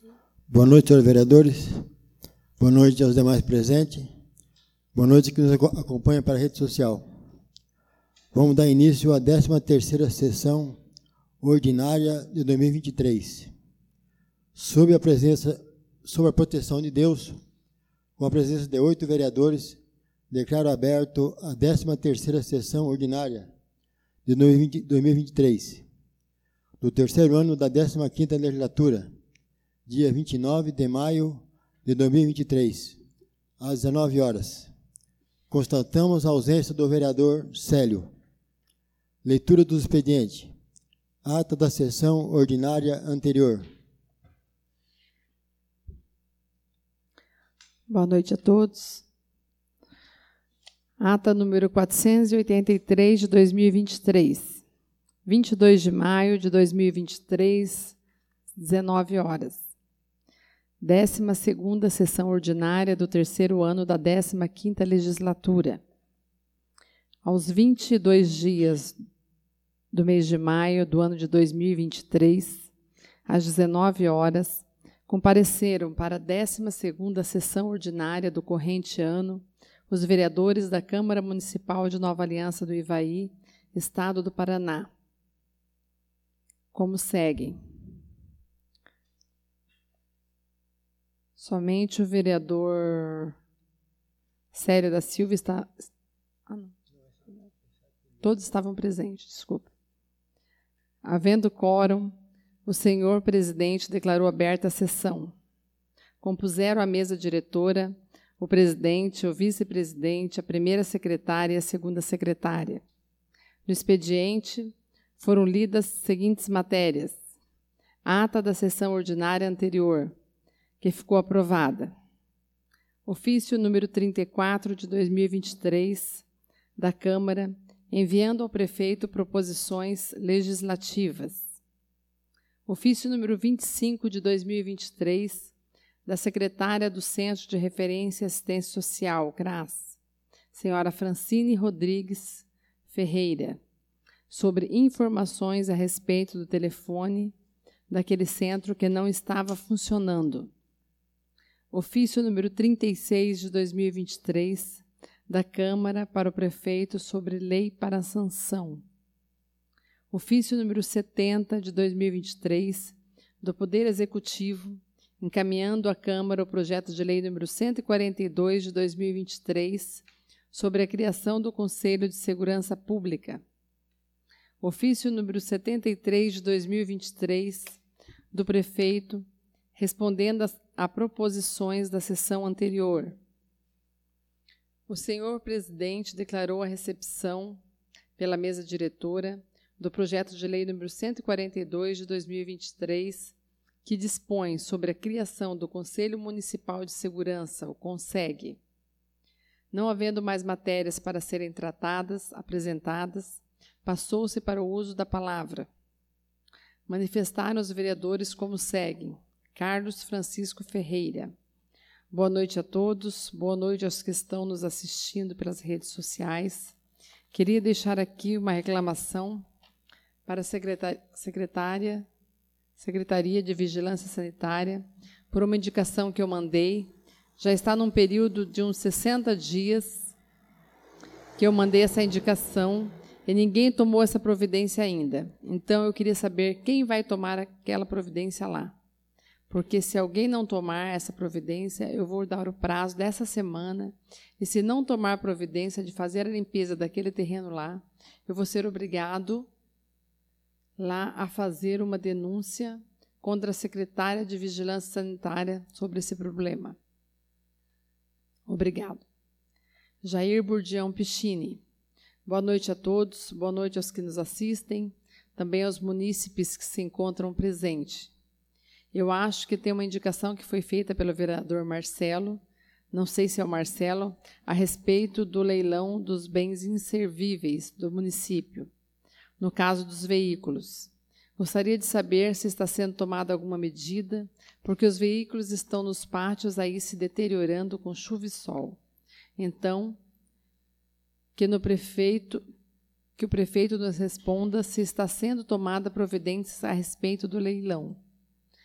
Boa noite, senhores vereadores. Boa noite aos demais presentes. Boa noite que nos acompanha para a rede social. Vamos dar início à 13ª sessão ordinária de 2023. Sob a proteção de Deus, com a presença de 8 vereadores, declaro aberto a 13ª sessão ordinária de 2023, do terceiro ano da 15ª legislatura, dia 29 de maio de 2023, às 19 horas. Constatamos a ausência do vereador Célio. Leitura do expediente. Ata da sessão ordinária anterior. Boa noite a todos. Ata número 483 de 2023. 22 de maio de 2023, 19 horas. 12ª sessão ordinária do terceiro ano da 15ª legislatura. Aos 22 dias do mês de maio do ano de 2023, às 19 horas, compareceram para a 12ª sessão ordinária do corrente ano os vereadores da Câmara Municipal de Nova Aliança do Ivaí, Estado do Paraná, como seguem. Somente o vereador Célio da Silva está... não. Todos estavam presentes, desculpa. Havendo quórum, o senhor presidente declarou aberta a sessão. Compuseram a mesa diretora, o presidente, o vice-presidente, a primeira secretária e a segunda secretária. No expediente, foram lidas as seguintes matérias. Ata da sessão ordinária anterior, que ficou aprovada. Ofício número 34 de 2023 da Câmara, enviando ao prefeito proposições legislativas. Ofício número 25 de 2023 da secretária do Centro de Referência e Assistência Social, CRAS, senhora Francine Rodrigues Ferreira, sobre informações a respeito do telefone daquele centro que não estava funcionando. Ofício número 36 de 2023 da Câmara para o prefeito sobre lei para a sanção. Ofício número 70 de 2023 do Poder Executivo, encaminhando à Câmara o projeto de lei número 142 de 2023 sobre a criação do Conselho de Segurança Pública. Ofício número 73 de 2023 do prefeito, respondendo a proposições da sessão anterior. O senhor presidente declarou a recepção pela mesa diretora do projeto de lei número 142 de 2023, que dispõe sobre a criação do Conselho Municipal de Segurança, o CONSEG. Não havendo mais matérias para serem tratadas, apresentadas, passou-se para o uso da palavra. Manifestaram os vereadores como seguem. Carlos Francisco Ferreira. Boa noite a todos, boa noite aos que estão nos assistindo pelas redes sociais. Queria deixar aqui uma reclamação para a Secretaria de Vigilância Sanitária, por uma indicação que eu mandei. Já está num período de uns 60 dias que eu mandei essa indicação e ninguém tomou essa providência ainda. Então, eu queria saber quem vai tomar aquela providência lá. Porque se alguém não tomar essa providência, eu vou dar o prazo dessa semana, e se não tomar providência de fazer a limpeza daquele terreno lá, eu vou ser obrigado lá a fazer uma denúncia contra a secretária de Vigilância Sanitária sobre esse problema. Obrigado. Jair Burdião Pichini. Boa noite a todos, boa noite aos que nos assistem, também aos munícipes que se encontram presentes. Eu acho que tem uma indicação que foi feita pelo vereador Marcelo, não sei se é o Marcelo, a respeito do leilão dos bens inservíveis do município, no caso dos veículos. Gostaria de saber se está sendo tomada alguma medida, porque os veículos estão nos pátios aí se deteriorando com chuva e sol. Então, que o prefeito nos responda se está sendo tomada providências a respeito do leilão.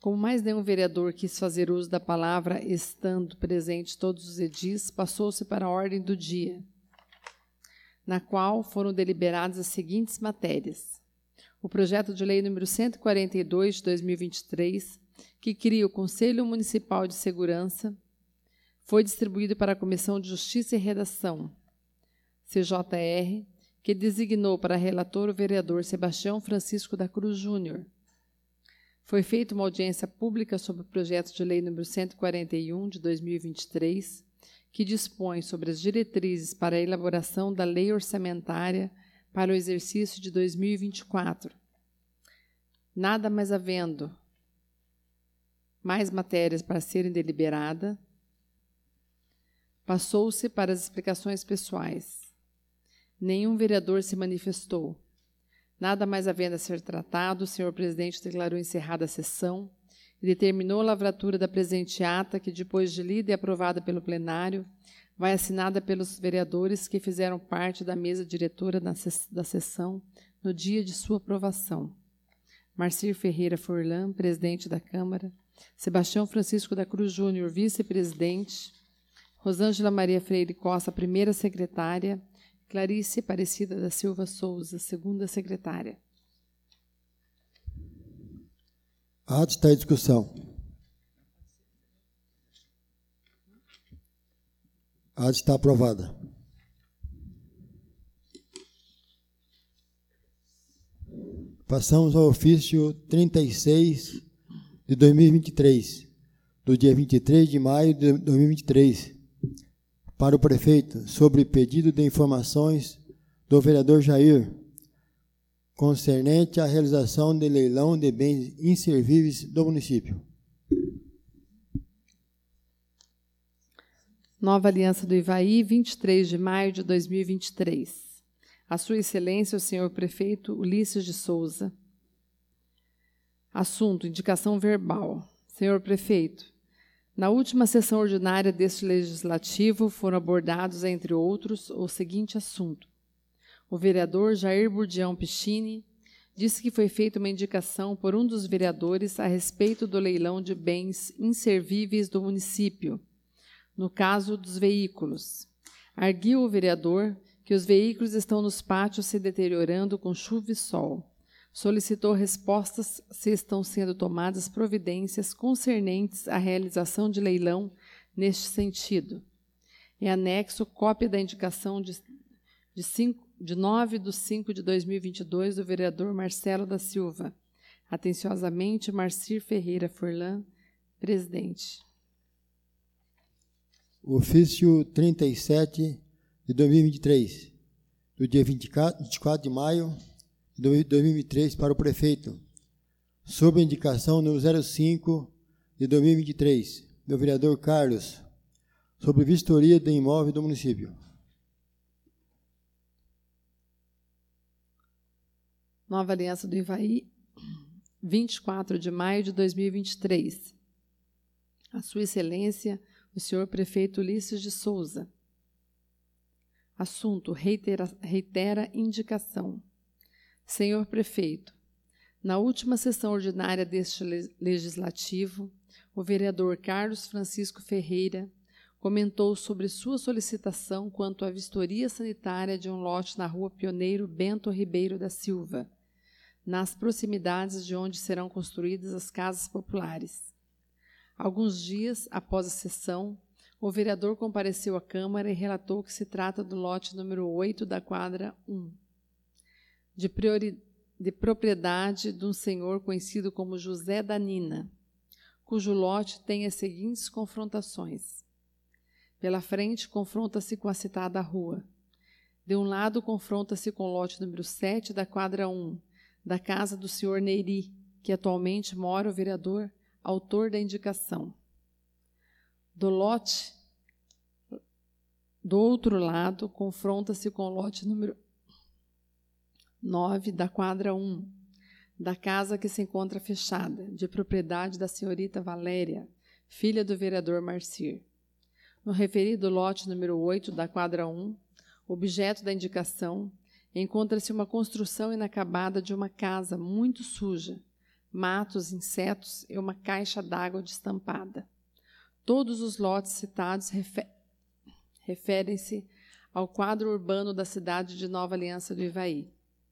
Como mais nenhum vereador quis fazer uso da palavra, estando presente todos os edis, passou-se para a ordem do dia, na qual foram deliberadas as seguintes matérias. O projeto de lei número 142 de 2023, que cria o Conselho Municipal de Segurança, foi distribuído para a Comissão de Justiça e Redação, CJR, que designou para relator o vereador Sebastião Francisco da Cruz Júnior. Foi feita uma audiência pública sobre o projeto de lei número 141 de 2023, que dispõe sobre as diretrizes para a elaboração da lei orçamentária para o exercício de 2024. Nada mais havendo mais matérias para serem deliberadas, passou-se para as explicações pessoais. Nenhum vereador se manifestou. Nada mais havendo a ser tratado, o senhor presidente declarou encerrada a sessão e determinou a lavratura da presente ata, que, depois de lida e aprovada pelo plenário, vai assinada pelos vereadores que fizeram parte da mesa diretora da sessão no dia de sua aprovação. Marcir Ferreira Forlan, presidente da Câmara, Sebastião Francisco da Cruz Júnior, vice-presidente, Rosângela Maria Freire Costa, primeira secretária, Clarice Aparecida da Silva Souza, segunda secretária. A ata está em discussão. A ata está aprovada. Passamos ao ofício 36 de 2023, do dia 23 de maio de 2023, para o prefeito, sobre pedido de informações do vereador Jair, concernente à realização de leilão de bens inservíveis do município. Nova Aliança do Ivaí, 23 de maio de 2023. A Sua Excelência, o senhor prefeito Ulisses de Souza. Assunto: indicação verbal. Senhor prefeito, na última sessão ordinária deste legislativo foram abordados, entre outros, o seguinte assunto. O vereador Jair Burdião Pichini disse que foi feita uma indicação por um dos vereadores a respeito do leilão de bens inservíveis do município, no caso dos veículos. Arguiu o vereador que os veículos estão nos pátios se deteriorando com chuva e sol. Solicitou respostas se estão sendo tomadas providências concernentes à realização de leilão neste sentido. Em anexo, cópia da indicação de 9 de 5 de 2022 do vereador Marcelo da Silva. Atenciosamente, Marcir Ferreira Forlan, presidente. Ofício 37 de 2023, do dia 24 de maio de 2023, para o prefeito, sob a indicação número 05 de 2023, do vereador Carlos, sobre vistoria de imóvel do município. Nova Aliança do Ivaí, 24 de maio de 2023. A Sua Excelência, o senhor prefeito Ulisses de Souza. Assunto: reitera indicação. Senhor prefeito, na última sessão ordinária deste legislativo, o vereador Carlos Francisco Ferreira comentou sobre sua solicitação quanto à vistoria sanitária de um lote na rua Pioneiro Bento Ribeiro da Silva, nas proximidades de onde serão construídas as casas populares. Alguns dias após a sessão, o vereador compareceu à Câmara e relatou que se trata do lote número 8 da quadra 1, de propriedade de um senhor conhecido como José da Nina, cujo lote tem as seguintes confrontações. Pela frente, confronta-se com a citada rua. De um lado, confronta-se com o lote número 7 da quadra 1, da casa do senhor Neiri, que atualmente mora o vereador, autor da indicação. Do outro lado, confronta-se com o lote número 9 da quadra 1, da casa que se encontra fechada, de propriedade da senhorita Valéria, filha do vereador Marcir. No referido lote número 8 da quadra 1, objeto da indicação, encontra-se uma construção inacabada de uma casa muito suja, matos, insetos e uma caixa d'água destampada. Todos os lotes citados referem-se ao quadro urbano da cidade de Nova Aliança do Ivaí.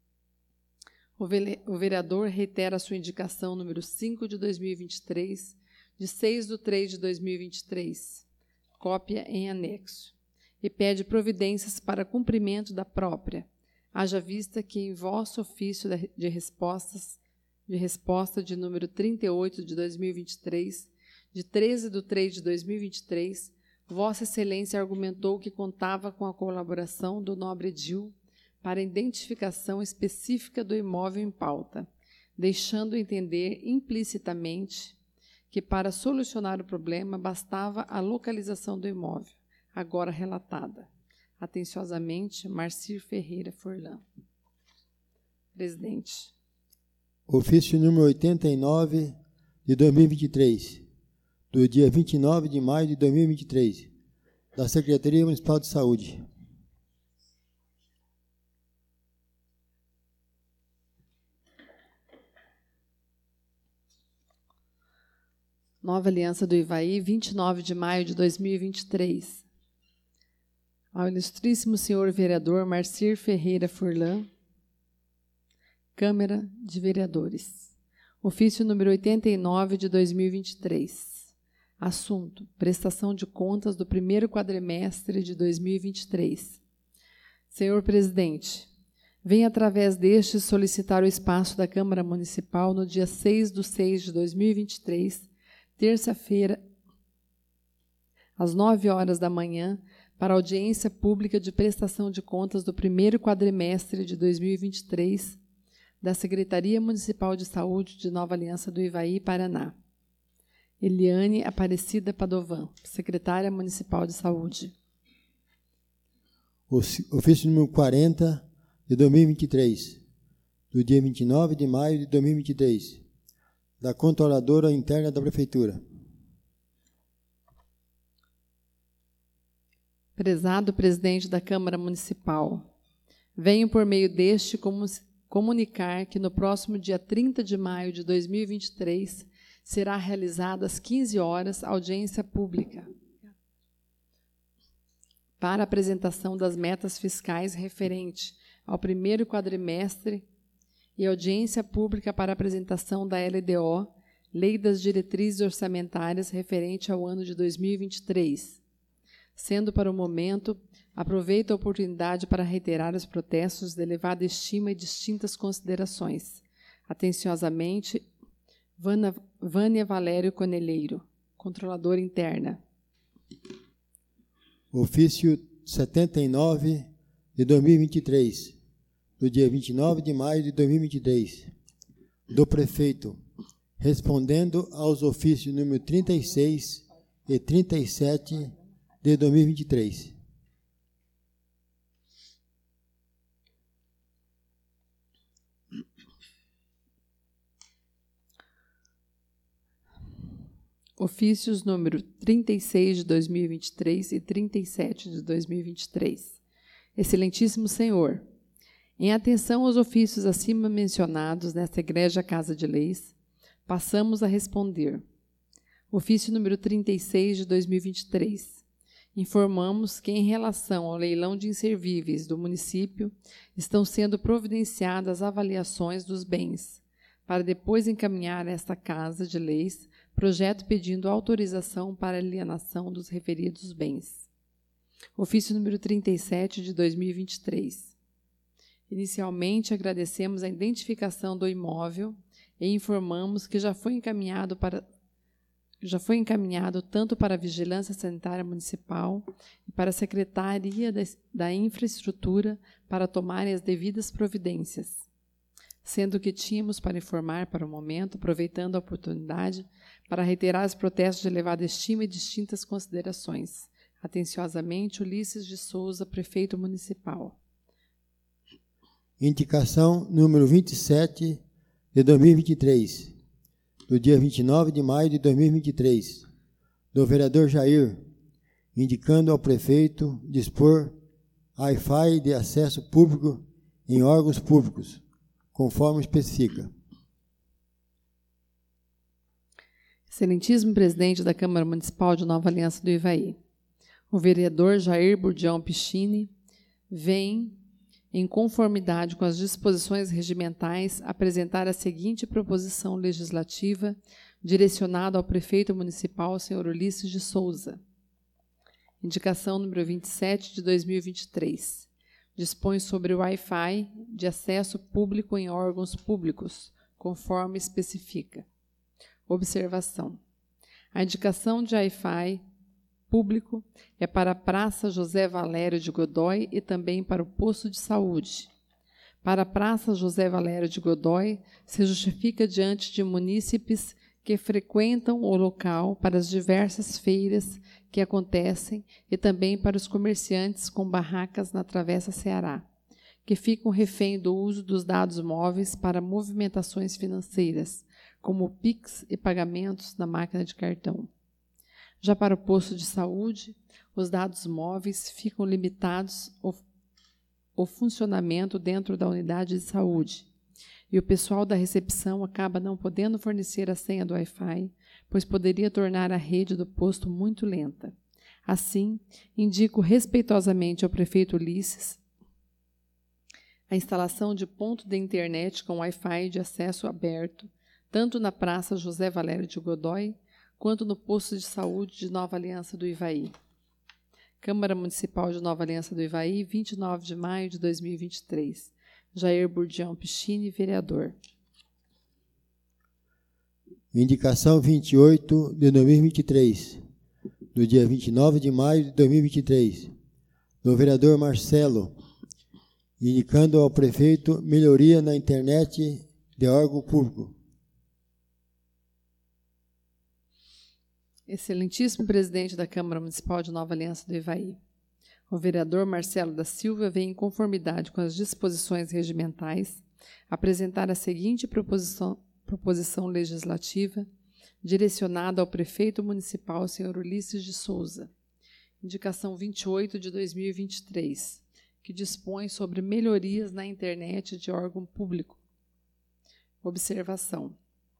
O vereador reitera a sua indicação número 5 de 2023, de 6/3/2023, cópia em anexo, e pede providências para cumprimento da própria, haja vista que em vosso ofício de resposta de número 38 de 2023, de 13/3/2023, Vossa Excelência argumentou que contava com a colaboração do nobre edil para a identificação específica do imóvel em pauta, deixando entender implicitamente que para solucionar o problema bastava a localização do imóvel, agora relatada. Atenciosamente, Marcir Ferreira Furlan. Presidente. Ofício número 89 de 2023, do dia 29 de maio de 2023, da Secretaria Municipal de Saúde. Nova Aliança do Ivaí, 29 de maio de 2023. Ao ilustríssimo senhor vereador Marcir Ferreira Furlan, Câmara de Vereadores. Ofício número 89 de 2023. Assunto: prestação de contas do primeiro quadrimestre de 2023. Senhor presidente, venho através deste solicitar o espaço da Câmara Municipal no dia 6/6/2023, terça-feira, às 9h da manhã, para audiência pública de prestação de contas do primeiro quadrimestre de 2023 da Secretaria Municipal de Saúde de Nova Aliança do Ivaí, Paraná. Eliane Aparecida Padovan, secretária Municipal de Saúde. Ofício número 40 de 2023, do dia 29 de maio de 2023, da Controladora Interna da Prefeitura. Prezado presidente da Câmara Municipal, venho por meio deste comunicar que no próximo dia 30 de maio de 2023 será realizada às 15h audiência pública para apresentação das metas fiscais referente ao primeiro quadrimestre e audiência pública para apresentação da LDO, Lei das Diretrizes Orçamentárias referente ao ano de 2023. Sendo para o momento, aproveito a oportunidade para reiterar os protestos de elevada estima e distintas considerações. Atenciosamente, Vânia Valério Conelheiro, Controladora Interna. Ofício 79 de 2023, do dia 29 de maio de 2023, do prefeito, respondendo aos ofícios número 36 e 37 de 2023. Ofícios número 36 de 2023 e 37 de 2023. Excelentíssimo Senhor, em atenção aos ofícios acima mencionados nesta egrégia Casa de Leis, passamos a responder. Ofício número 36 de 2023. Informamos que, em relação ao leilão de inservíveis do município, estão sendo providenciadas avaliações dos bens, para depois encaminhar a esta Casa de Leis projeto pedindo autorização para alienação dos referidos bens. Ofício número 37 de 2023. Inicialmente, agradecemos a identificação do imóvel e informamos que já foi encaminhado tanto para a Vigilância Sanitária Municipal e para a Secretaria da Infraestrutura para tomarem as devidas providências, sendo que tínhamos para informar para o momento, aproveitando a oportunidade, para reiterar os protestos de elevada estima e distintas considerações. Atenciosamente, Ulisses de Souza, Prefeito Municipal. Indicação número 27 de 2023, do dia 29 de maio de 2023, do vereador Jair, indicando ao prefeito dispor Wi-Fi de acesso público em órgãos públicos, conforme especifica. Excelentíssimo presidente da Câmara Municipal de Nova Aliança do Ivaí, o vereador Jair Burdião Piccini vem, em conformidade com as disposições regimentais, apresentar a seguinte proposição legislativa direcionada ao prefeito municipal, senhor Ulisses de Souza. Indicação número 27 de 2023. Dispõe sobre o Wi-Fi de acesso público em órgãos públicos, conforme especifica. Observação. A indicação de Wi-Fi público é para a Praça José Valério de Godoy e também para o posto de saúde. Para a Praça José Valério de Godoy, se justifica diante de munícipes que frequentam o local para as diversas feiras que acontecem e também para os comerciantes com barracas na Travessa Ceará, que ficam refém do uso dos dados móveis para movimentações financeiras, como o Pix e pagamentos na máquina de cartão. Já para o posto de saúde, os dados móveis ficam limitados ao funcionamento dentro da unidade de saúde, e o pessoal da recepção acaba não podendo fornecer a senha do Wi-Fi, pois poderia tornar a rede do posto muito lenta. Assim, indico respeitosamente ao prefeito Ulisses a instalação de ponto de internet com Wi-Fi de acesso aberto, tanto na Praça José Valério de Godoy, quanto no posto de saúde de Nova Aliança do Ivaí. Câmara Municipal de Nova Aliança do Ivaí, 29 de maio de 2023. Jair Burdião Piccini, vereador. Indicação 28 de 2023, do dia 29 de maio de 2023, do vereador Marcelo, indicando ao prefeito melhoria na internet de órgão público. Excelentíssimo presidente da Câmara Municipal de Nova Aliança do Ivaí, o vereador Marcelo da Silva vem, em conformidade com as disposições regimentais, apresentar a seguinte proposição legislativa direcionada ao prefeito municipal, senhor Ulisses de Souza. Indicação 28 de 2023, que dispõe sobre melhorias na internet de órgão público. Observação.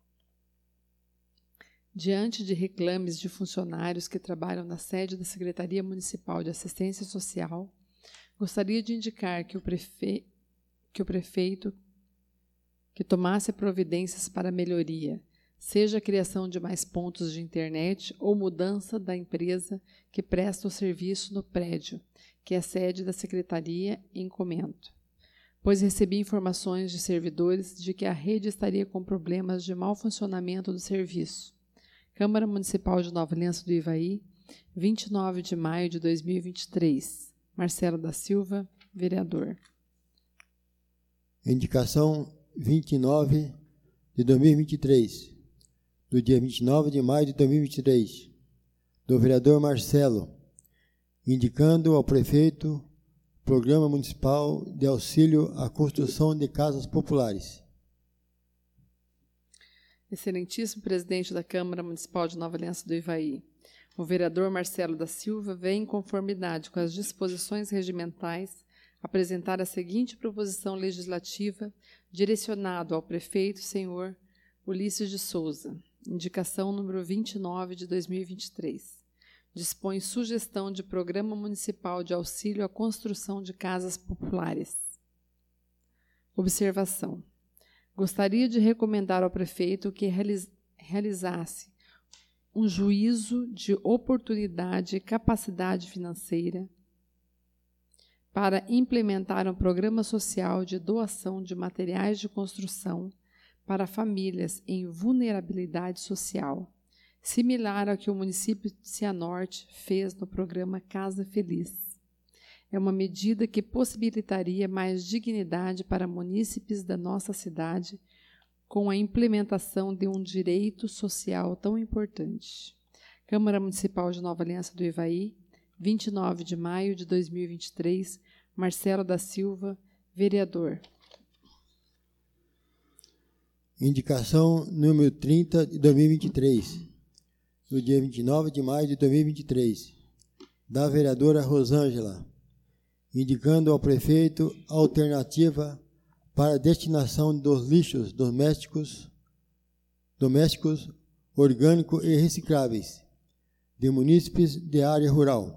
Diante de reclames de funcionários que trabalham na sede da Secretaria Municipal de Assistência Social, gostaria de indicar que o prefeito tomasse providências para melhoria, seja a criação de mais pontos de internet ou mudança da empresa que presta o serviço no prédio, que é a sede da Secretaria em Comento, pois recebi informações de servidores de que a rede estaria com problemas de mau funcionamento do serviço. Câmara Municipal de Nova Aliança do Ivaí, 29 de maio de 2023. Marcelo da Silva, vereador. Indicação 29 de 2023, do dia 29 de maio de 2023, do vereador Marcelo, indicando ao prefeito Programa Municipal de Auxílio à Construção de Casas Populares. Excelentíssimo presidente da Câmara Municipal de Nova Aliança do Ivaí, o vereador Marcelo da Silva vem, em conformidade com as disposições regimentais, apresentar a seguinte proposição legislativa direcionada ao prefeito, senhor Ulisses de Souza. Indicação número 29 de 2023. Dispõe sugestão de Programa Municipal de Auxílio à Construção de Casas Populares. Observação. Gostaria de recomendar ao prefeito que realizasse um juízo de oportunidade e capacidade financeira para implementar um programa social de doação de materiais de construção para famílias em vulnerabilidade social, similar ao que o município de Cianorte fez no programa Casa Feliz. É uma medida que possibilitaria mais dignidade para munícipes da nossa cidade com a implementação de um direito social tão importante. Câmara Municipal de Nova Aliança do Ivaí, 29 de maio de 2023, Marcelo da Silva, vereador. Indicação número 30 de 2023, no dia 29 de maio de 2023, da vereadora Rosângela, indicando ao prefeito a alternativa para a destinação dos lixos domésticos orgânico e recicláveis de munícipes de área rural.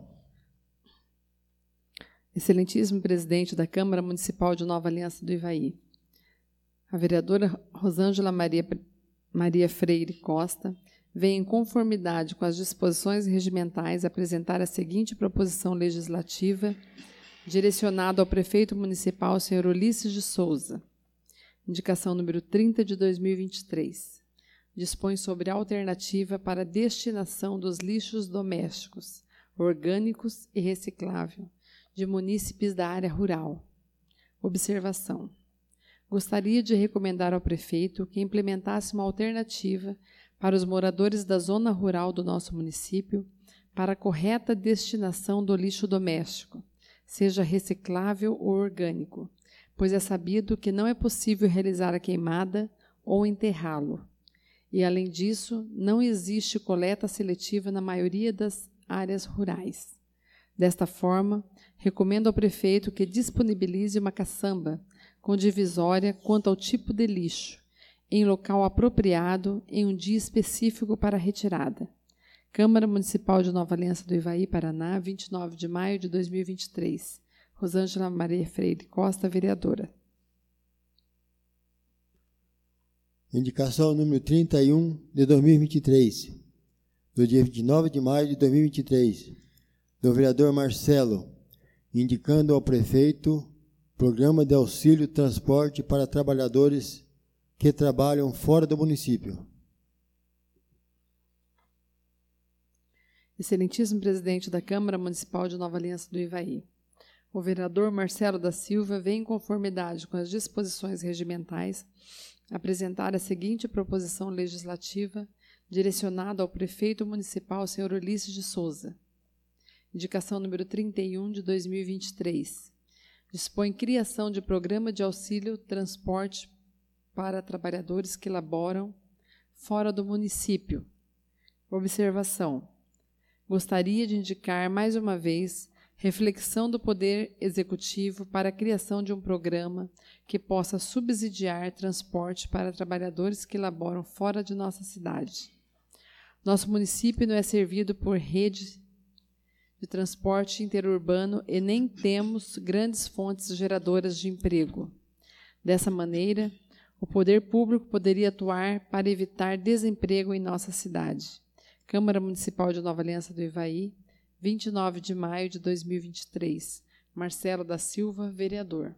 Excelentíssimo presidente da Câmara Municipal de Nova Aliança do Ivaí, a vereadora Rosângela Maria Freire Costa vem em conformidade com as disposições regimentais apresentar a seguinte proposição legislativa direcionada ao prefeito municipal, senhor Ulisses de Souza. Indicação número 30 de 2023. Dispõe sobre a alternativa para a destinação dos lixos domésticos, orgânicos e reciclável de munícipes da área rural. Observação. Gostaria de recomendar ao prefeito que implementasse uma alternativa para os moradores da zona rural do nosso município para a correta destinação do lixo doméstico, seja reciclável ou orgânico, pois é sabido que não é possível realizar a queimada ou enterrá-lo. E, além disso, não existe coleta seletiva na maioria das áreas rurais. Desta forma, recomendo ao prefeito que disponibilize uma caçamba com divisória quanto ao tipo de lixo, em local apropriado, em um dia específico para a retirada. Câmara Municipal de Nova Aliança do Ivaí, Paraná, 29 de maio de 2023. Rosângela Maria Freire Costa, vereadora. Indicação número 31 de 2023, do dia 29 de maio de 2023, do vereador Marcelo, indicando ao prefeito Programa de Auxílio Transporte para trabalhadores que trabalham fora do município. Excelentíssimo presidente da Câmara Municipal de Nova Aliança do Ivaí, o vereador Marcelo da Silva vem em conformidade com as disposições regimentais apresentar a seguinte proposição legislativa direcionada ao prefeito municipal, senhor Ulisses de Souza. Indicação número 31 de 2023. Dispõe criação de programa de auxílio transporte para trabalhadores que laboram fora do município. Observação. Gostaria de indicar mais uma vez reflexão do Poder Executivo para a criação de um programa que possa subsidiar transporte para trabalhadores que laboram fora de nossa cidade. Nosso município não é servido por rede de transporte interurbano e nem temos grandes fontes geradoras de emprego. Dessa maneira, o poder público poderia atuar para evitar desemprego em nossa cidade. Câmara Municipal de Nova Aliança do Ivaí, 29 de maio de 2023. Marcelo da Silva, vereador.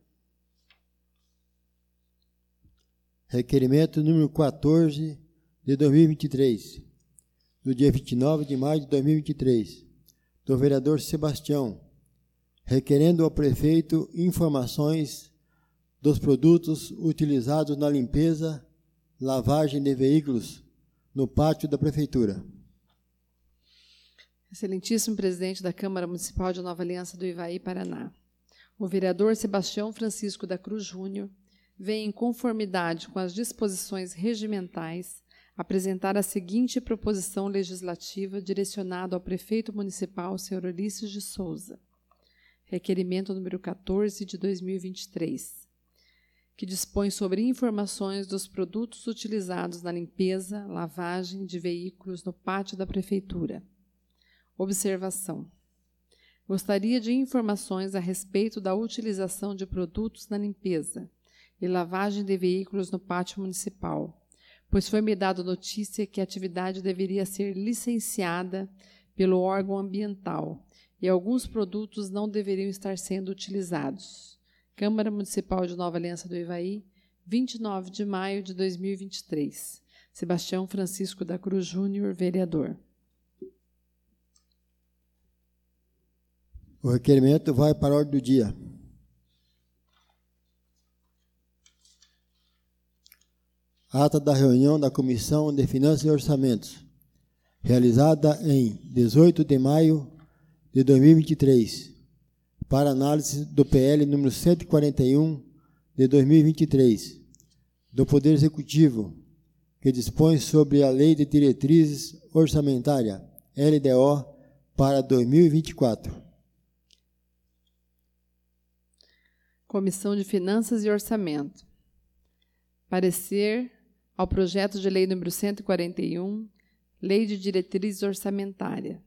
Requerimento número 14 de 2023, do dia 29 de maio de 2023, do vereador Sebastião, requerendo ao prefeito informações dos produtos utilizados na limpeza, lavagem de veículos no pátio da prefeitura. Excelentíssimo presidente da Câmara Municipal de Nova Aliança do Ivaí, Paraná, o vereador Sebastião Francisco da Cruz Júnior vem em conformidade com as disposições regimentais apresentar a seguinte proposição legislativa direcionada ao prefeito municipal, senhor Ulisses de Souza. Requerimento número 14 de 2023, que dispõe sobre informações dos produtos utilizados na limpeza, lavagem de veículos no pátio da prefeitura. Observação. Gostaria de informações a respeito da utilização de produtos na limpeza e lavagem de veículos no pátio municipal, pois foi-me dado notícia que a atividade deveria ser licenciada pelo órgão ambiental e alguns produtos não deveriam estar sendo utilizados. Câmara Municipal de Nova Aliança do Ivaí, 29 de maio de 2023. Sebastião Francisco da Cruz Júnior, vereador. O requerimento vai para a ordem do dia. Ata da reunião da Comissão de Finanças e Orçamentos, realizada em 18 de maio de 2023, para análise do PL número 141 de 2023, do Poder Executivo, que dispõe sobre a Lei de Diretrizes Orçamentária, LDO, para 2024. Comissão de Finanças e Orçamento. Parecer ao projeto de lei número 141, Lei de Diretriz Orçamentária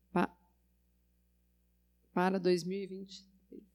para 2020.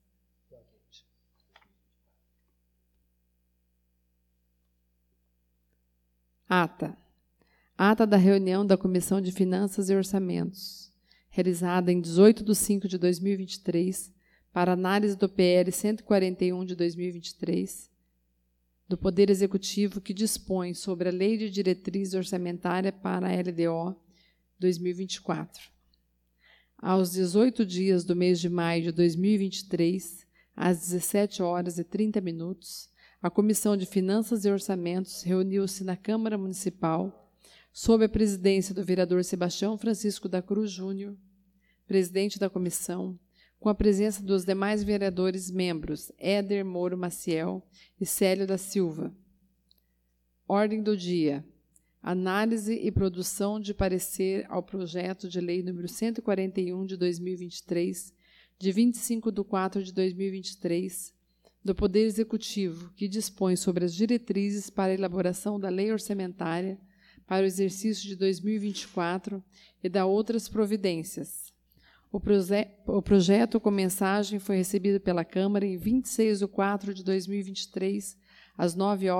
Ata da reunião da Comissão de Finanças e Orçamentos, realizada em 18 de 5 de 2023, para análise do PL 141 de 2023, do Poder Executivo que dispõe sobre a Lei de Diretriz Orçamentária para a LDO 2024. Aos 18 dias do mês de maio de 2023, às 17h30, a Comissão de Finanças e Orçamentos reuniu-se na Câmara Municipal, sob a presidência do vereador Sebastião Francisco da Cruz Júnior, presidente da comissão, com a presença dos demais vereadores membros, Éder Moro Maciel e Célio da Silva. Ordem do dia: análise e produção de parecer ao projeto de lei número 141 de 2023, de 25 de 4 de 2023, do Poder Executivo, que dispõe sobre as diretrizes para a elaboração da lei orçamentária para o exercício de 2024 e da outras providências. O projeto com mensagem foi recebido pela Câmara em 26 de 4 de 2023, às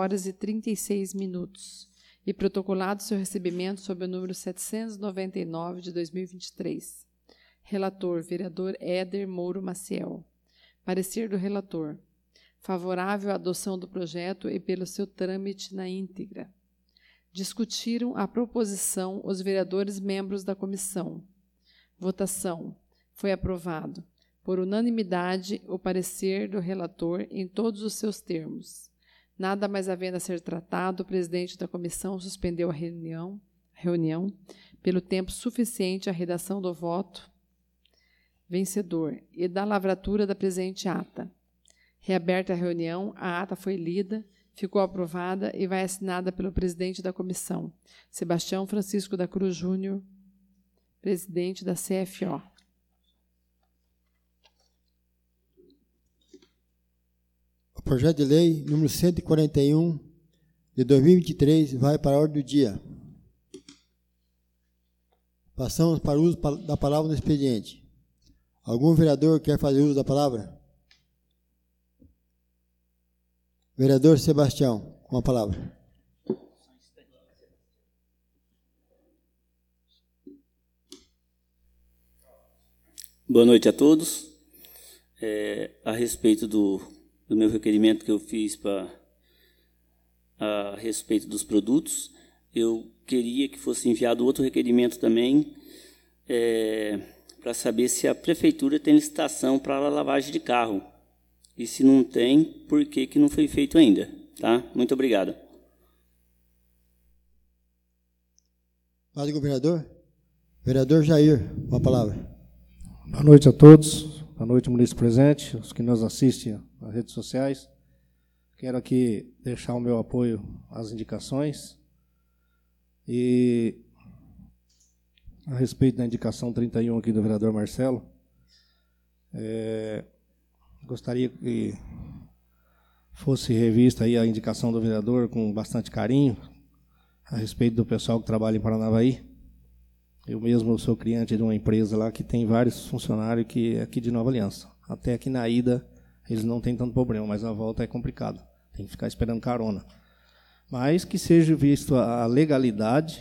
9h36, e protocolado seu recebimento sob o número 799 de 2023. Relator, vereador Éder Moro Maciel. Parecer do relator. Favorável à adoção do projeto e pelo seu trâmite na íntegra. Discutiram a proposição os vereadores membros da comissão. Votação. Foi aprovado, por unanimidade, o parecer do relator em todos os seus termos. Nada mais havendo a ser tratado, o presidente da comissão suspendeu a reunião pelo tempo suficiente à redação do voto vencedor e da lavratura da presente ata. Reaberta a reunião, a ata foi lida, ficou aprovada e vai assinada pelo presidente da comissão, Sebastião Francisco da Cruz Júnior, presidente da CFO. O projeto de lei número 141 de 2023 vai para a ordem do dia. Passamos para o uso da palavra no expediente. Algum vereador quer fazer uso da palavra? Vereador Sebastião, com a palavra. Boa noite a todos. A respeito do meu requerimento que eu fiz a respeito dos produtos, eu queria que fosse enviado outro requerimento também para saber se a prefeitura tem licitação para a lavagem de carro. E se não tem, por que não foi feito ainda? Tá? Muito obrigado. Mais algum vereador? Vereador Jair, com a palavra. Boa noite a todos, boa noite, munícipe presente, os que nos assistem nas redes sociais. Quero aqui deixar o meu apoio às indicações e a respeito da indicação 31 aqui do vereador Marcelo, gostaria que fosse revista aí a indicação do vereador com bastante carinho a respeito do pessoal que trabalha em Paranavaí. Eu mesmo sou cliente de uma empresa lá que tem vários funcionários que é aqui de Nova Aliança. Até aqui na ida eles não têm tanto problema, mas na volta é complicado. Tem que ficar esperando carona. Mas que seja visto a legalidade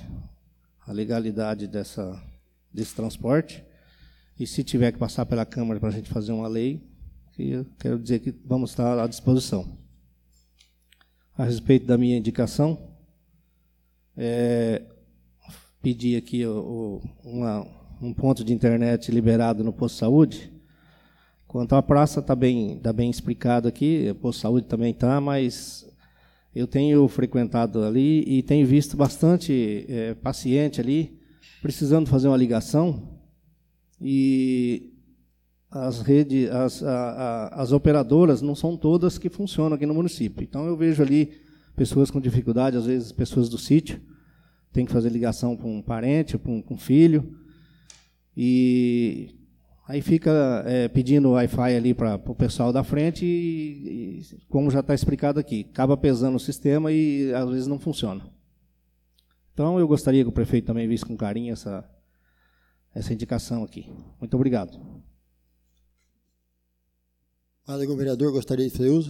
desse transporte. E se tiver que passar pela Câmara para a gente fazer uma lei, eu quero dizer que vamos estar à disposição. A respeito da minha indicação, pedi aqui um ponto de internet liberado no posto de saúde. Quanto à praça, está bem explicado aqui, o posto de saúde também está, mas eu tenho frequentado ali e tenho visto bastante paciente ali, precisando fazer uma ligação, e as operadoras não são todas que funcionam aqui no município. Então, eu vejo ali pessoas com dificuldade, às vezes pessoas do sítio, tem que fazer ligação para um parente, para um filho, e aí fica pedindo Wi-Fi ali para o pessoal da frente e, como já está explicado aqui, acaba pesando o sistema e às vezes não funciona. Então, eu gostaria que o prefeito também visse com carinho essa indicação aqui. Muito obrigado. Mais algum vereador gostaria de fazer uso?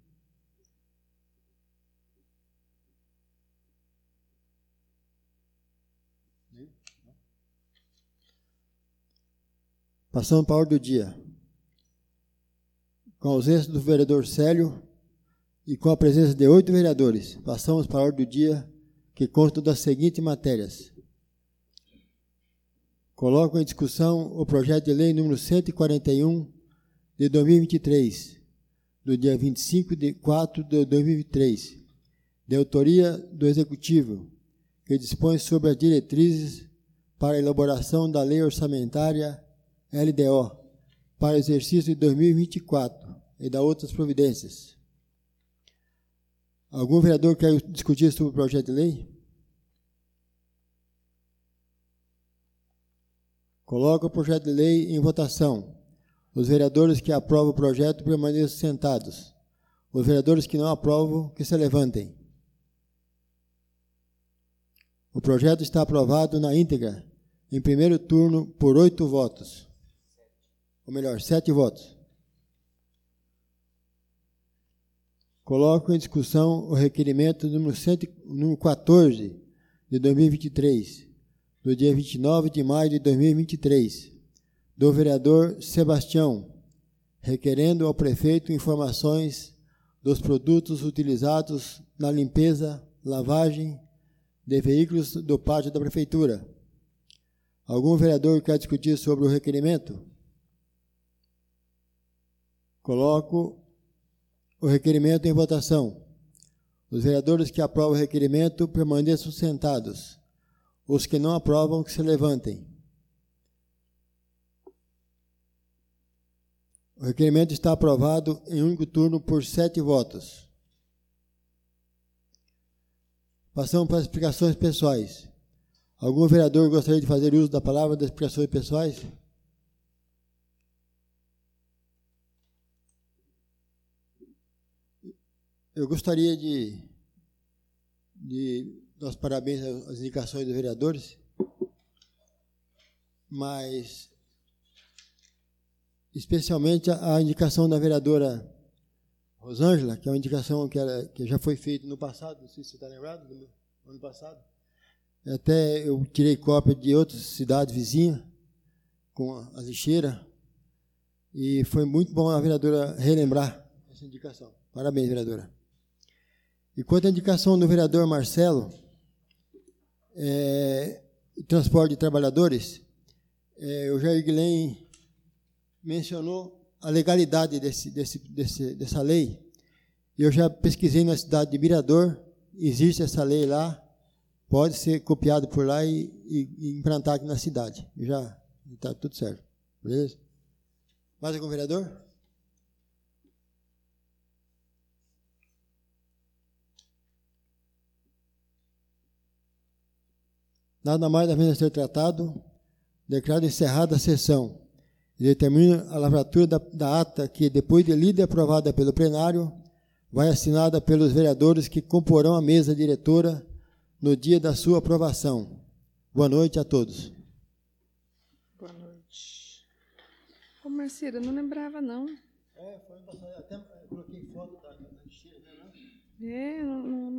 Passando para a ordem do dia. Com a ausência do vereador Célio e com a presença de 8 vereadores, passamos para a ordem do dia, que consta das seguintes matérias. Coloco em discussão o projeto de lei número 141 de 2023, do dia 25/4 de 2023, de autoria do Executivo, que dispõe sobre as diretrizes para a elaboração da Lei Orçamentária LDO para o exercício de 2024 e da outras providências. Algum vereador quer discutir sobre o projeto de lei? Coloco o projeto de lei em votação. Os vereadores que aprovam o projeto permaneçam sentados. Os vereadores que não aprovam, que se levantem. O projeto está aprovado na íntegra, em primeiro turno, por 8 votos. Ou melhor, 7 votos. Coloco em discussão o requerimento número 14 de 2023, do dia 29 de maio de 2023, do vereador Sebastião, requerendo ao prefeito informações dos produtos utilizados na limpeza, lavagem de veículos do pátio da prefeitura. Algum vereador quer discutir sobre o requerimento? Coloco o requerimento em votação. Os vereadores que aprovam o requerimento permaneçam sentados. Os que não aprovam, que se levantem. O requerimento está aprovado em único turno por 7 votos. Passamos para as explicações pessoais. Algum vereador gostaria de fazer uso da palavra das explicações pessoais? Eu gostaria de dar os parabéns às indicações dos vereadores, mas especialmente a indicação da vereadora Rosângela, que é uma indicação que já foi feita no passado, não sei se você está lembrado, no ano passado. Até eu tirei cópia de outras cidades vizinhas, com a lixeira, e foi muito bom a vereadora relembrar essa indicação. Parabéns, vereadora. E quanto à indicação do vereador Marcelo, transporte de trabalhadores, o Jair Guilhem mencionou a legalidade dessa lei. Eu já pesquisei na cidade de Mirador, existe essa lei lá, pode ser copiado por lá e implantar aqui na cidade. Já está tudo certo. Beleza? Mais algum vereador? Nada mais a menos ser tratado, declaro encerrada a sessão e determino a lavratura da ata que, depois de lida e aprovada pelo plenário, vai assinada pelos vereadores que comporão a mesa diretora no dia da sua aprovação. Boa noite a todos. Boa noite. Ô, Marcelo, eu não lembrava, não. Foi ano passado, até coloquei foto da lixeira, né? Não